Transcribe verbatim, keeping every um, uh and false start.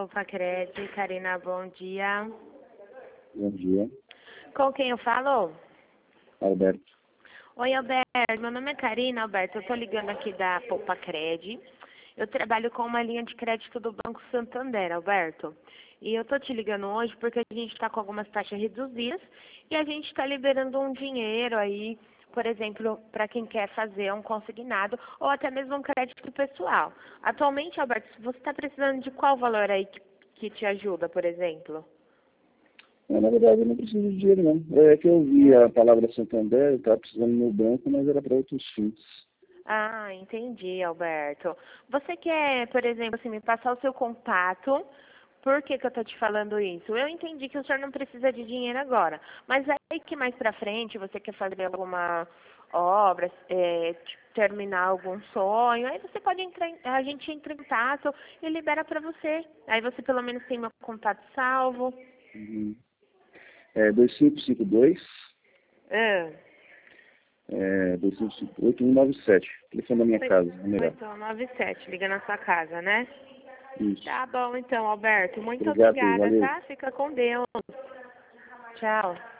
Poupa Cred, Karina, bom dia. Bom dia, Com quem eu falo? Alberto. Oi, Alberto. Meu nome é Karina, Alberto. Eu estou ligando aqui da Poupa Cred. Eu trabalho com uma linha de crédito do Banco Santander, Alberto. E eu estou te ligando hoje porque a gente está com algumas taxas reduzidas e a gente está liberando um dinheiro aí, por exemplo, para quem quer fazer um consignado ou até mesmo um crédito pessoal. Atualmente, Alberto, você está precisando de qual valor aí que, que te ajuda, por exemplo? É, na verdade, eu não preciso de dinheiro, não. É que eu vi a palavra Santander, eu estava precisando no banco, mas era para outros fins. Ah, entendi, Alberto. Você quer, por exemplo, assim, me passar o seu contato? Por que que eu tô te falando isso? Eu entendi que o senhor não precisa de dinheiro agora, mas aí que mais pra frente você quer fazer alguma obra, é, t- terminar algum sonho, aí você pode entrar, em- a gente entra em contato e libera pra você. Aí você pelo menos tem meu contato salvo. Uhum. É dois cinco cinco dois, Ah, é, dois cinco cinco oito, um nove sete. Telefone da minha casa, numerado. oito nove sete, liga na sua casa, né? Isso. Tá bom então, Alberto. Muito Obrigado, obrigada, valeu. tá? Fica com Deus. Tchau.